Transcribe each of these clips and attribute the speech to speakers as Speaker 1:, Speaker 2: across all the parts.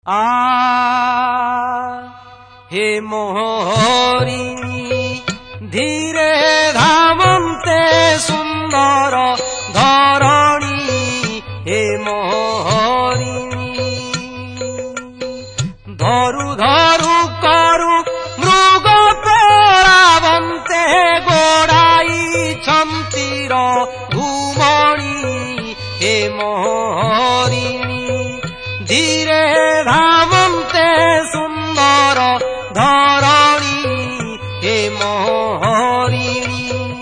Speaker 1: हे मोहरिणी धीरे धामन्ते सुंदर धरणी हे मोहरिणी धरु धरु करु मृग परावन्ते गोड़ाई छंतीर घुमणी हे मोहरिणी धीरे धामन्ते सुंदर धरणी हे मोहरिणी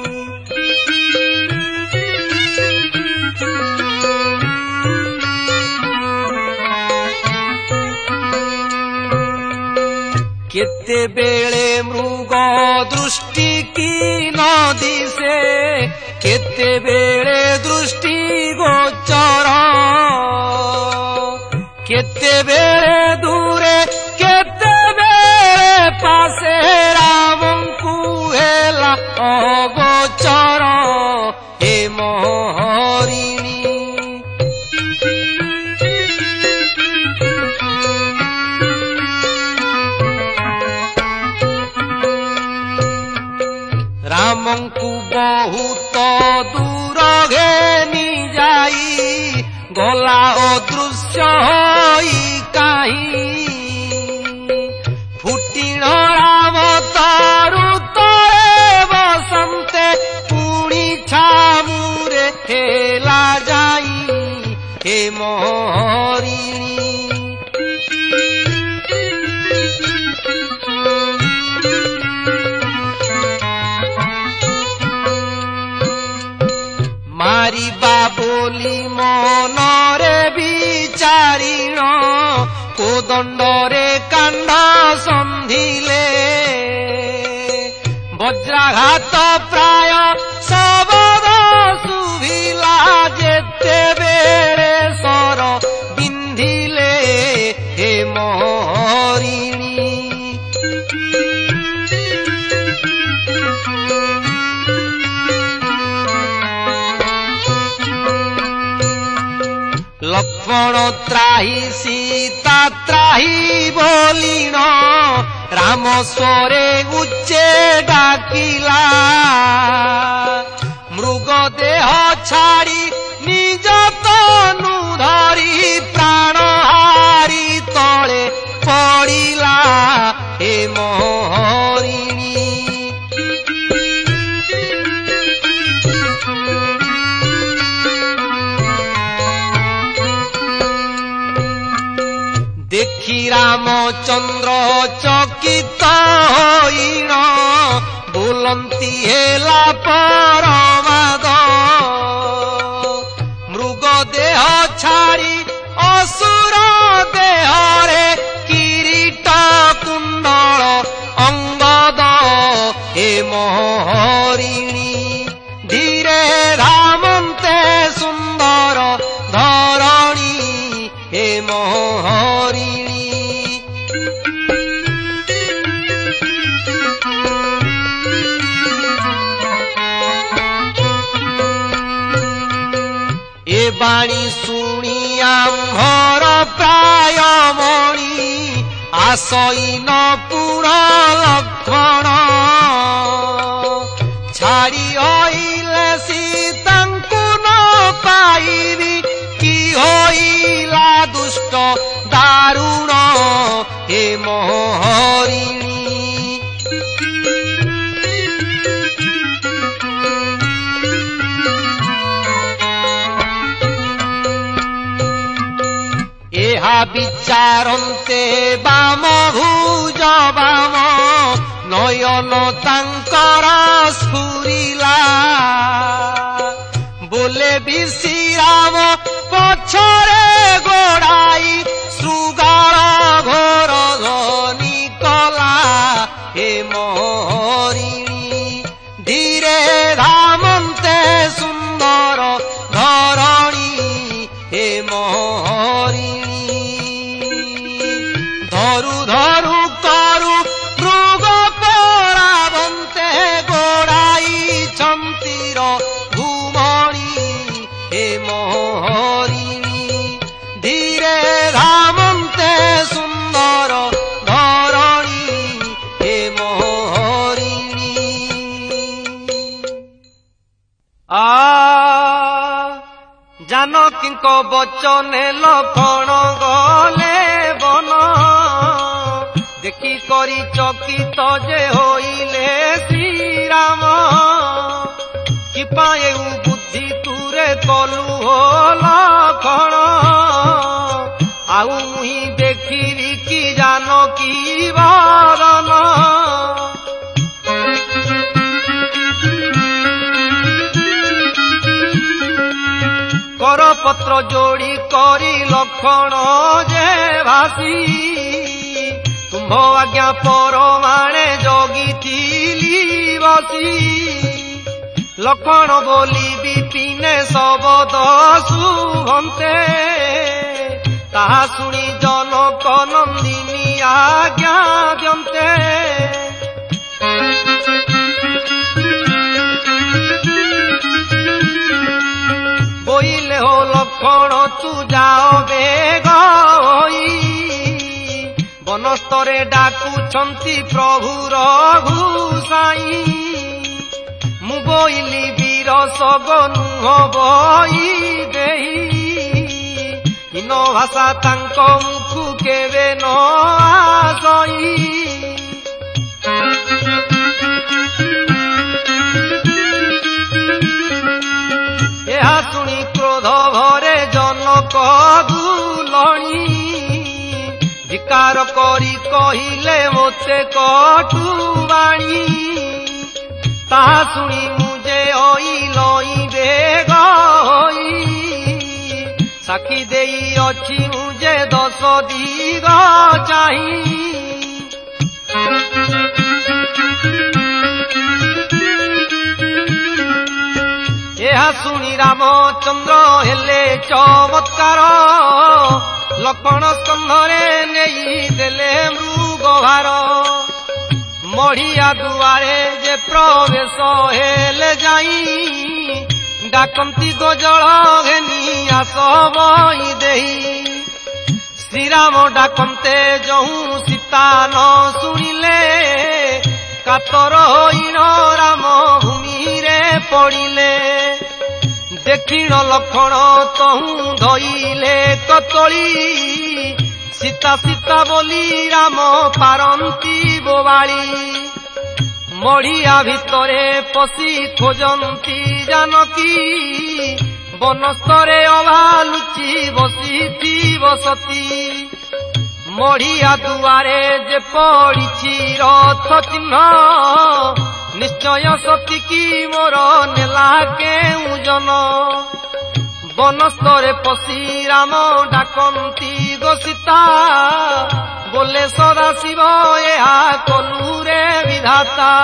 Speaker 1: केते बेले मृग दृष्टि की नदी से केते बेले दृष्टि गोचर केते बेले दूरे केते बेले पासे रामंकु हेला अगोचर हे मोहरिणी रामंकु बहुत दूर घेनी जाई गला अदृश्य होई काहीं फुटिण राम तारु तले बसंते पुणी छामुरे हेला जाई हे मोहरिणी मारिबा बोली मनरे विचारिण कोदंडरे कांड संधिले वज्राघात प्राय सबद सुभिला जेते बेले सर बिंधिले हे मोहरिणी लक्ष्मण त्राही सीता त्राही बोलिण राम स्वरे उच्चे डाकिला मृग देह छाड़ी निज तनु धरी प्राण हारी तले पड़िला हे मोहरिणी देखी रामचंद्र चकित होइण बोलंती हेला परमाद मृग देह छाड़ी असुर देहरे किरीट कुंडल अंगद हे मोहरिणी धीरे धामन्ते सुंदर धरणी हे मोहरिणी ए बाणी शुणी आम्भर प्राय मणि आसईन पुण लक्ष्मण छाड़ी होइले सीतांकु न पाइबी कि होइला दुष्ट दारुण हे मोहरिणी एहा विचारन्ते बाम भुज बाम नयन तांकर स्फुरिला बोले भी श्रीराम पछरे गोड़ाई श्रुगाल घोर ध्वनि कला हे मोहरिणी धीरे धामन्ते सुंदर धरणी हे मोहरिणी धरु धरु करु मृग परावन्ते गोड़ाई छंतीर घुमणी हे मोहरिणी धीरे धामन्ते बचने लखण गले बन देखी करी चकित जे होइले श्रीराम कि पाए बुद्धि तुरे कलु हो लखण आउ मुही देखिली कि जान की बरन करपत्र जोड़ी करी लखण जे भासी तुम्भ आज्ञा परमाणे जगिथिली बसी लखण बोली विपिने शबद शुभन्ते ताहा शुणी जनक नंदिनी आज्ञा द्यन्ते बोइले हो लखण तू जाओ बेग बनस्तरे डाकुछंती प्रभु रघुसाई मु बोइली वीर सगनुह बई देही इन भाषा तांक मुखु केवे न आसई ଏହା ଶୁଣି କ୍ରୋଧ ଭରେ ଜନକ ଦୁଲଣୀ ଧିକାର କରି କହିଲେ ମୋତେ କଟୁ ବାଣୀ ତାହା ଶୁଣି ମୁଁ ଯେ ଅଇଲଇ ବେଗ ହୋଇ ସାକ୍ଷୀ ଦେଇ ଅଛି ମୁଁ ଯେ 10 ଦିଗ ଚାହିଁ ଏହା ଶୁଣି ରାମଚନ୍ଦ୍ର ହେଲେ ଚମତ୍କାର ଲକ୍ଷ୍ମଣ ସ୍କନ୍ଧରେ ନେଇ ଦେଲେ ମୃଗଭାର ମଢିଆ ଦୁଆରେ ଯେ ପ୍ରବେଶ ହେଲେ ଯାଇ ଡାକନ୍ତି ଗୋଜଳ ଘେନି ଆସ ବଇ ଦେଇ ଶ୍ରୀରାମ ଡାକନ୍ତେ ଯହୁଁ ସୀତା ନ ଶୁଣିଲେ କାତର ହୋଇନ ରାମ ଭୂମିରେ ପଡ଼ିଲେ ଦେଖିଣ ଲକ୍ଷ୍ମଣ ତହୁଁ ଧଇଲେ କତଳି ସୀତା ସୀତା ବୋଲି ରାମ ପାରନ୍ତି ବୋବାଳି ମଢିଆ ଭିତରେ ପଶି ଖୋଜନ୍ତି ଜାନକୀ ବନସ୍ତରେ ଅଭାଲୁଚି ବସିଥିବ ସତୀ ମଢିଆ ଦୁଆରେ ଯେ ପଡ଼ିଛି ରଥ ଚିହ୍ନ ନିଶ୍ଚୟ ସତୀ କି ମୋର ନେଲା କେଉଁ ଜନ ବନସ୍ତରେ ପଶି ରାମ ଡାକନ୍ତି ଗୋ ସୀତା ବୋଲେ ସଦାଶିବ ଏହା କଲୁ ରେ ବିଧାତା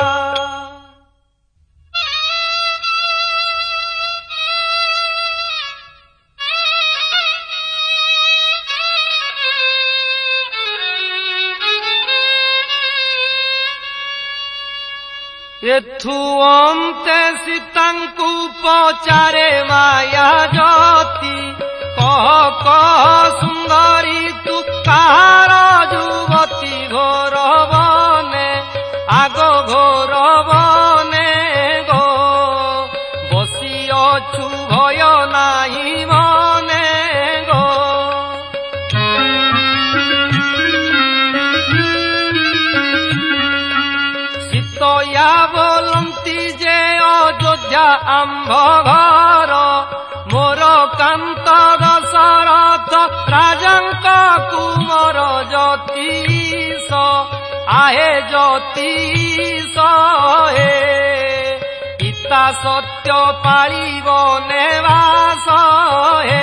Speaker 1: ଏଥୁ ଅନ୍ତେ ସୀତାଙ୍କୁ ପଚାରେ ମାୟା ଜ୍ୟୋତି କହ କହ ସୁନ୍ଦରୀ ତୁ କାହାର ଯୁବତୀ ଘୋର ବନେ ଆଗ ଘୋର ବନେ ଗೋ ବସି ଅଛୁ ଭୟ ନାହିଁ ମନେ ଗೋ ସୀତୟା ବୋଲନ୍ତି ଯେ ଅଯୋଧ୍ୟା ଆମ୍ଭ ଘର ମୋର କାନ୍ତ ଦଶରଥ ରାଜାଙ୍କ କୁମର ଜ୍ୟୋତିଷ आहे ଜ୍ୟୋତିଷ हे ପିତା ସତ୍ୟ ପାଳିବ ନେବାସ हे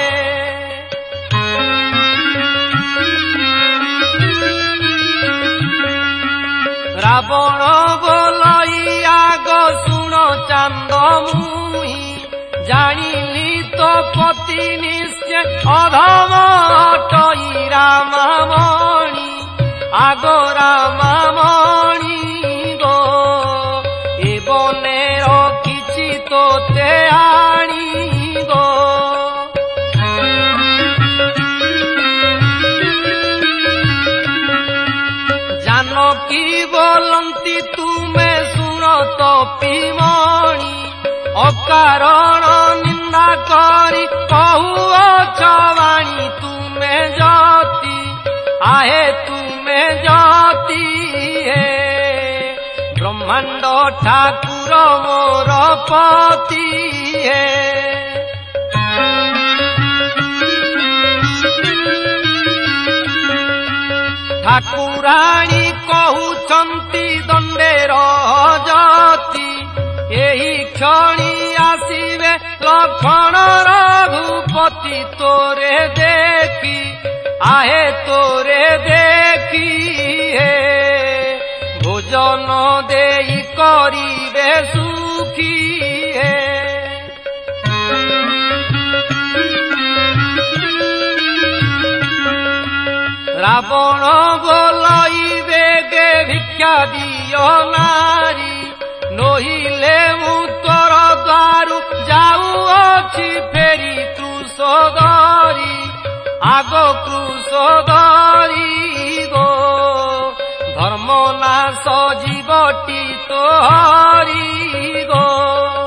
Speaker 1: ରାବଣ ବୋଲଇ ଆଗ ଶୁଣ ଚାନ୍ଦ ମୁହିଁ ଜାଣିଲି ତ ପତି ନିଶ୍ଚୟ ଅଧମ ଅଟଇ ରାମମଣି ଆଗ ରାମମଣି ଗୋ ଏ ବନେ ରଖିଛି ତୋତେ ଆଣି ଗୋ ଜାନକୀ ବୋଲନ୍ତି ତୁମେ ଶୁଣ ତପିମଣି ଅକାରଣ ନିନ୍ଦ ବର୍ଣ୍ଣନା କରି କହୁଅଛ ବାଣୀ ତୁମେ ଜ୍ୟୋତି आहे ତୁମେ ଜ୍ୟୋତି ହେ ବ୍ରହ୍ମାଣ୍ଡ ଠାକୁର ମୋର ପତି ହେ ଠାକୁରାଣୀ କହୁଛନ୍ତି ଦଣ୍ଡେର ଜ୍ୟୋତି ଏହି କ୍ଷଣି ଆସିବେ ଲକ୍ଷ୍ମଣ ରଘୁପତି ତୋରେ ଦେଖି आहे तोरे देखी हे भोजन देई करिबे सुखी हे रावण बोलइबे गे भिक्षा दियो नारी नहिले मु तोर द्वारु जाउअछि फेरी त्रुसोदरी आगो क्रुशोदरी गो धर्म नाश जीवटी तोहरी गो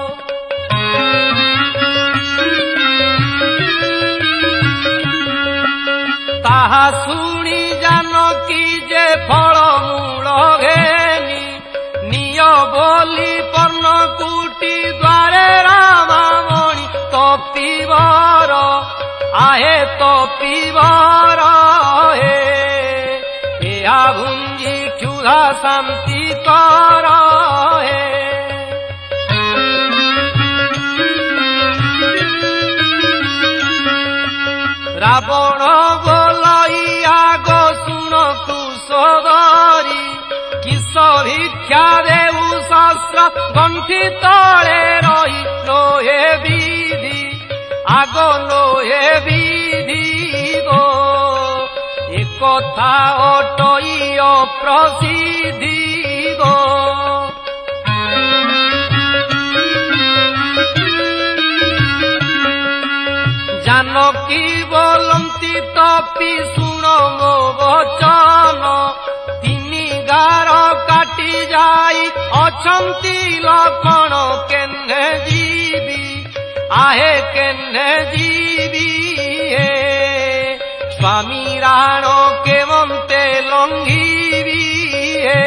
Speaker 1: ताहा शुणी जानकी जे फल मूल घेनी निय बोली पर्णकुटी द्वारे रामामणि तपिवर आहे तो पीवर हे या भुंजी क्षुधा शांति कर हे रावण बोलइया गो सुन कुशोदरी किस भिक्षा देऊ शस्त्र गंठी तले रही लोहे विधि आगो लोहे विधि गो एकथा अटइय प्रसिद्धि गो जानकी बोलंती तपी सुन मो वचन तिनी गार काटी जाई अछंती लक्ष्मण केन्हे जीवी आहे केन्हे जीवी हे स्वामी राण केवंते लंघिवी हे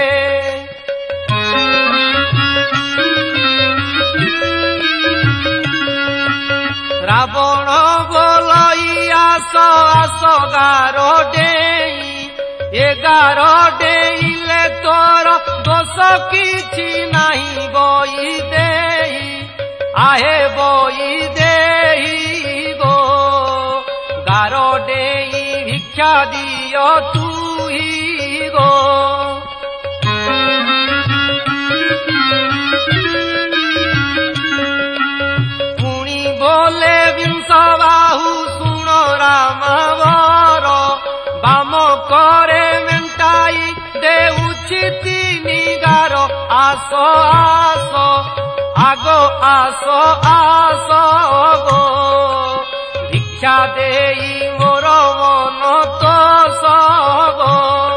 Speaker 1: रावण बोलइया आस गारो डेई ए गारो डेइले तोर दोष किछि नाही बई देई आहे बई देई गो गारो डेई भिक्षा दियो तुही गो पुणी बोले विंश बाहु सुन राम वर बाम करे मेंटाई देउछि तिनी गारो आसो आसो आगो आसो आसो गो भिक्षा देई मोर मन तोष गो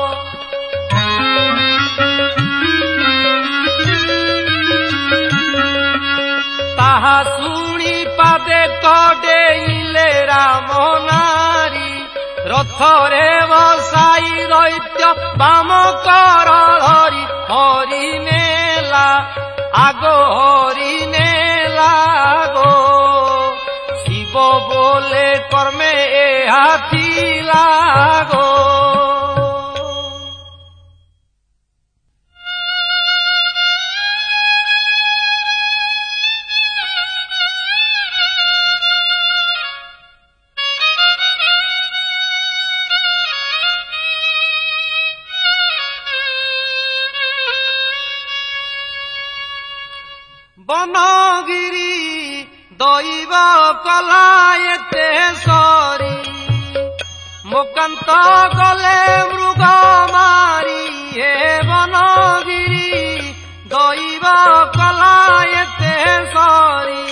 Speaker 1: ताहा शुणी पादे कडेइले राम नारी रथरे बसाई दैत्य बाम कर धरी हरि नेला आगो हरि नेला गो शिव बोले कर्मे एहा थिला गो बनगिरी दैव कला एते सरी मोकांत गले मृग मारी हे बनगिरी दैव कला एते सरी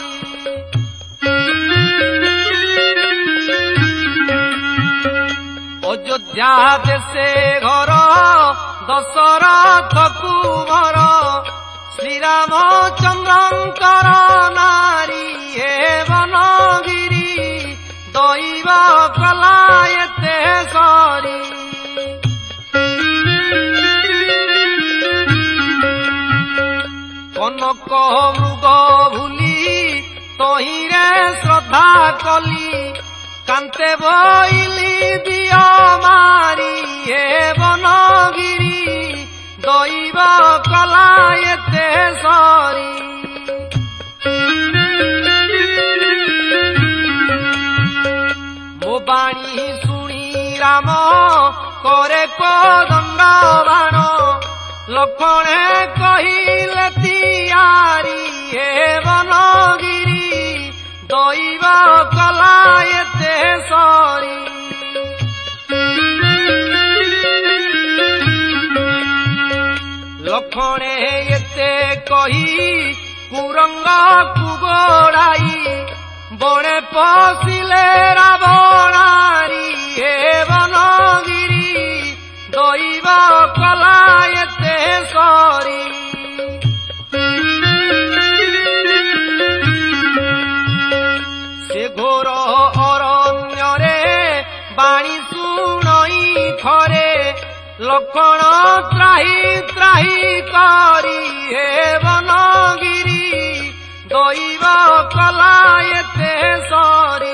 Speaker 1: अयोध्या देशे घर दशरथ कुंवर श्री रामचंद्रंकर नारी हे बन दैव कला एते सरी कनक मृग भूली तहिरे श्रद्धा कली कांते बोइली दिया मारी हे बनगिरी दैव कला एते सरी मो बाणी शुणी राम करे कोदंड बाण लक्ष्मणे कहिले तियारी हे बनगिरी दैव कला एते सरी लक्ष्मणे एते कही कुरंग कुगोड़ाई बणे पशिले रावणारी हे बनगिरी दैव कला एते सरी से घोर अरण्यरे बाणी शुणई थरे लक्ष्मण त्राही त्राही करी हे बनगिरी दैव कला एते सरी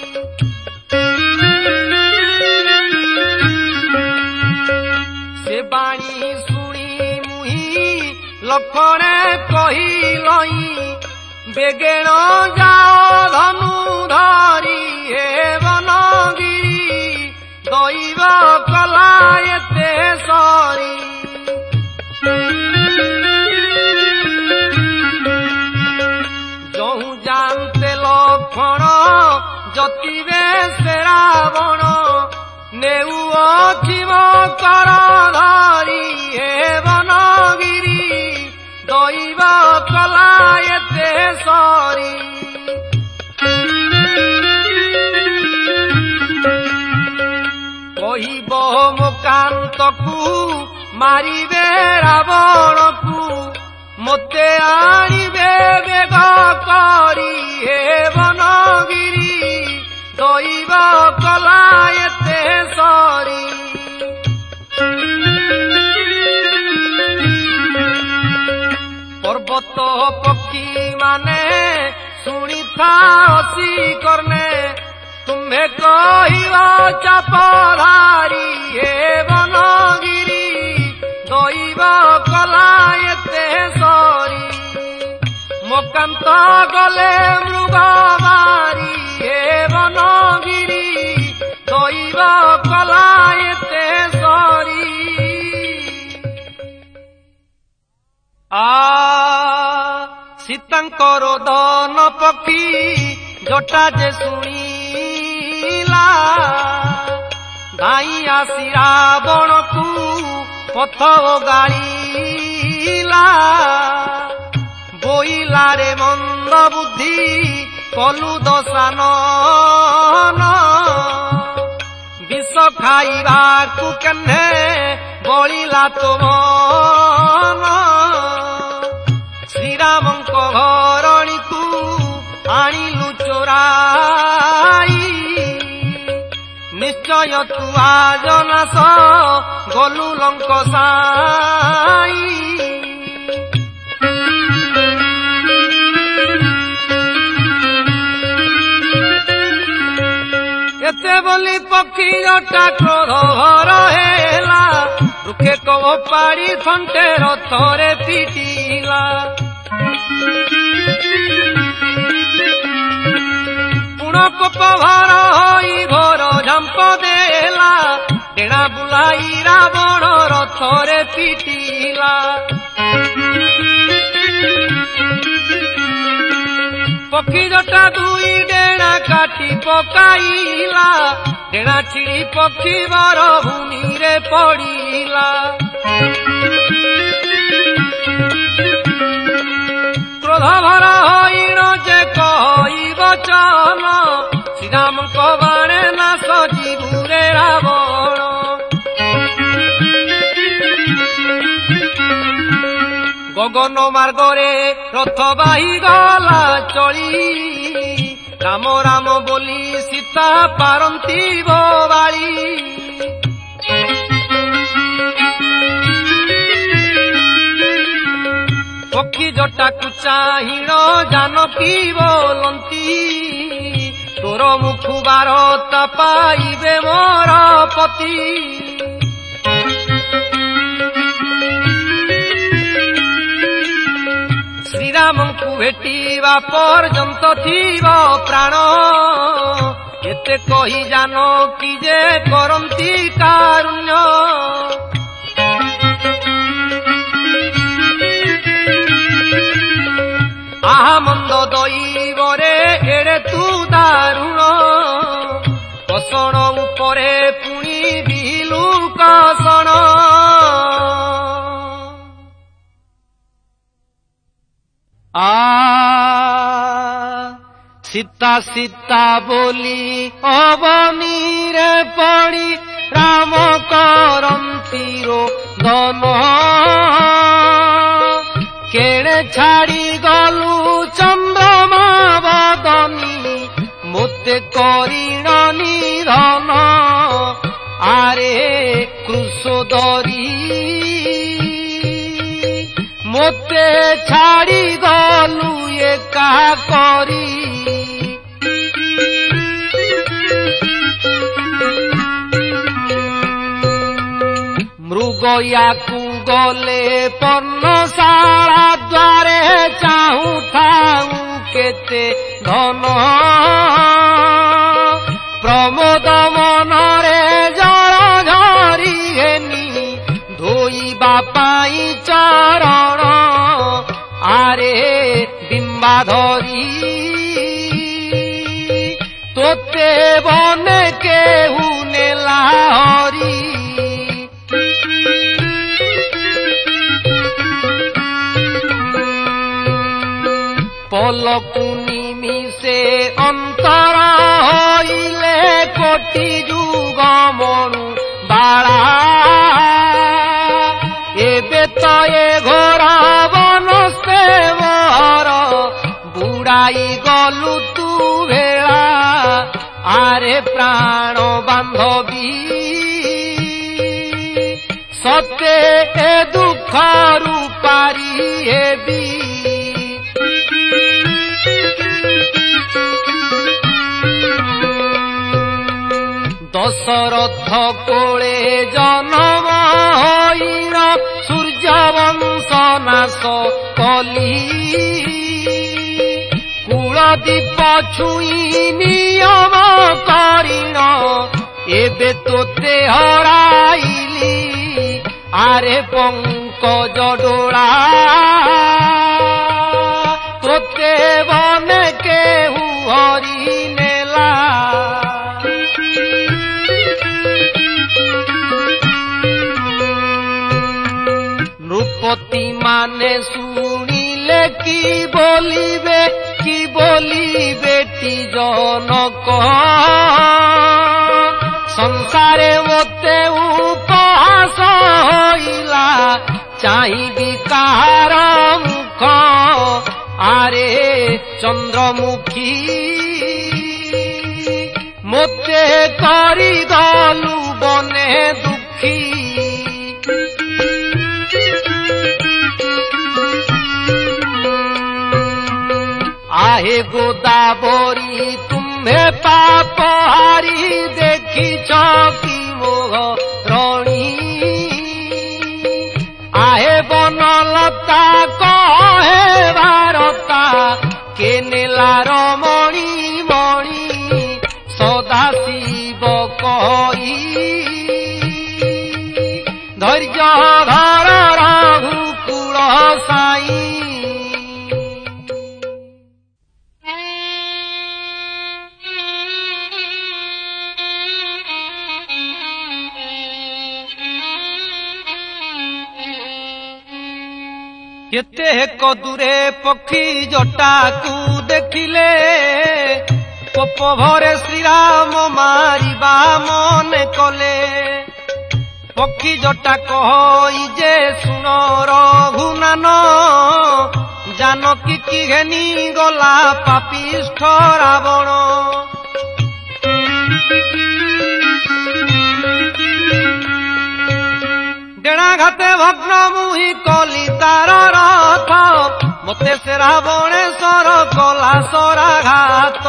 Speaker 1: से बाणी शुणी मुही लक्ष्मणे कहिलई बेगेण जाओ धनु धरी हे बनगिरी दैव कला एते सरी जहु जानते लक्ष्मण जतिबे से रावण नेउ अखिम कर धरी हे बनगिरी दैव कला एते सरी कहिब मोकांतकु मारिबे रावणकु मोते आनिबे बेग करी हे बनगिरी दैव कला एते सरी पर्वत पक्षी माने शुणी था हसी करने तुम्हें कहिब चापधारी हे बनगिरी दैव कला एते सरी मोकांत गले मृग मारी हे बनगिरी दैव कला एते सरी सीतांकर दन पक्षी जटा जे शुणिला धाई आसी रावण को पथ गाड़ीला बोइला रे मंद बुद्धि कलु दशानन विष खाइबाकु केन्हे बलिला तो मन श्रीरामंक घरणी को आनिलु चोराई निश्चय तु आज नाश गलु लंक साई एते बोली पक्षी जटा क्रोध भर हेला रुखे कव पाड़ी थंटे रथरे पिटिला पुणकोप भर होई घोर झंप देला डेणा बुलाई रावण रथरे पिटिला पक्षी जटा दुई डेणा काटी पकाइला डेणा छिड़ी पक्षी बर भूमि रे पड़िला क्रोध भर होइण जे कहिब चल श्रीरामंक बाणे नाश जीवुरे रावण गगन मार्गरे रथ बाही गला चली राम राम बोली सीता पारंती बोबाली। पक्षी जटाकू चाहिण जानकी बोलंती तोर मुखु बारता पाइबे मोर पति। श्रीरामंकु भेटिबा पर्यंत थिब प्राण एते कही जानकी जे करंती कारुण्य। आहा मंद दैवरे एड़े तू दारुण कसण उपरे पुणी बिलु कसण। सीता सीता बोली अवनीरे पड़ी राम करंती रोदन। केणे छाड़ी गलु चंद्रमा बदनी मोते करिण निधन। आरे क्रुशोदरी मोते छाड़ी गलु एका करी। मृगयाकू गले पर्णशाला द्वारे चाहू थाऊ केते धन। प्रमोद मनरे जल झरी घेनी धोइबा पाई चरण। आरे बिंबाधरी तोते बने केहू नेला हरी। पलकु निमिषे अंतर होइले कोटि जुग मनु बाला। एबे तो ए घोर बनस्ते मोहर बुड़ाई गलु तू भेला। आरे प्राण बांधवी सते ए दुख रूपारी हेबी। दशरथ कोले जन्म होइल सूर्य वंश नाश कली। कुलदीप छुई नियम करिण एबे तोते हराइली। आरे पंकज डोला तोते बने केहू हरि नेला। नृपति माने शुणिले की बोलिबे ती जनक। संसारे मोते उपहास होइला चाहिबी काहार मुख। आरे चंद्रमुखी मोते करी गलु बने दुखी। आहे गोदावरी तुम्हे पाप हारी देखिछ कि मोह रणी। आहे बनलता कहे भारता के नेला रमणी मणि। सदा शिव कही धैर्य धर रघुकुल साई। केते एक दूरे पक्षी जटाकू देखिले कोप भरे श्रीराम मारिबा मने कले। पक्षी जटा कहि जे सुन रघुनान जानकी की घेनी गला पापिष्ठ रावण। डेणा घाते भग्न मुही कली तार रथ मते से रावणेश्वर कला सराघात।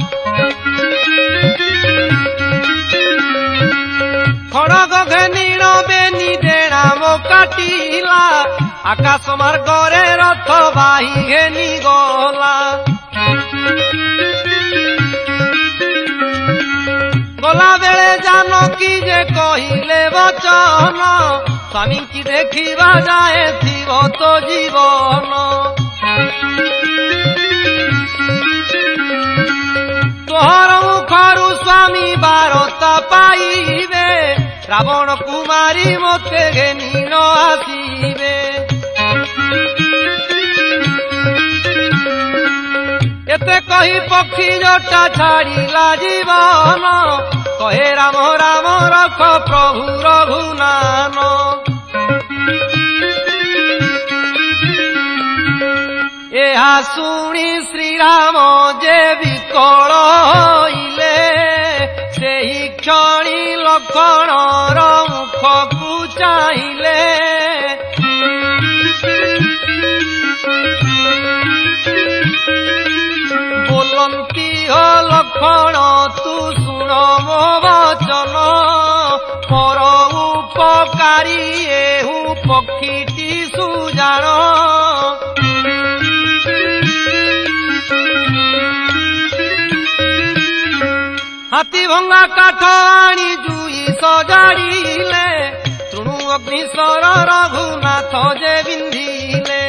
Speaker 1: खड़ग घेनीर बेनी डेणा मो काटिला आकाश मार्गरे रथ बाही घेनी गला। गला बेले जानकी जे कहिले वचन स्वामी की देखिबा जाए थिव तो जीवन। तोहर मुखरु स्वामी बारता पाइबे रावण कुमारी मते घेनी न आसीबे। एते कही पक्षी जटा छाड़िला जीवन कहे राम राम रख प्रभु रघुनाम। ଏହା ଶୁଣି ଶ୍ରୀରାମ ଯେ ବିକଳ ହୋଇଲେ ସେହି କ୍ଷଣି ଲକ୍ଷ୍ମଣର ମୁଖକୁ ଚାହିଁଲେ। ବୋଲନ୍ତି ହୋ ଲକ୍ଷ୍ମଣ ତୁ ଶୁଣ ମୋ ବଚନ ପର ଉପକାରୀ ଏହୁ ପକ୍ଷୀଟି ସୁଜାଣ। हाथी भंगा काठ आनी जुई सजाड़िले तृणु अग्निस्वर रघुनाथ जे बिंधिले।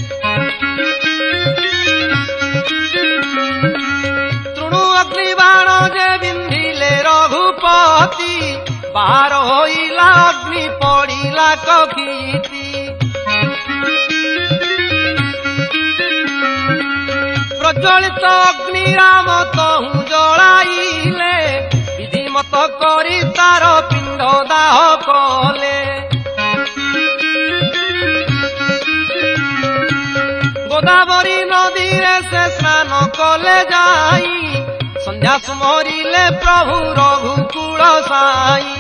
Speaker 1: तृणु अग्नि बाण जे बिंधिले रघुपति बाहर होइला अग्नि पड़िला कखीति। प्रज्वलित अग्नि राम तहु जलाइले विधिमत करी तार पिंड दाह कले। गोदावरी नदी रे से स्नान कले जाई संध्या सुमरिले प्रभु रघुकुल साई।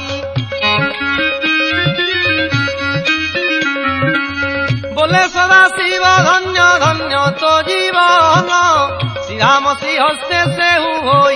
Speaker 1: बोले सदा शिव धन्य धन्य तो जीवन श्रीराम श्री हस्ते से हु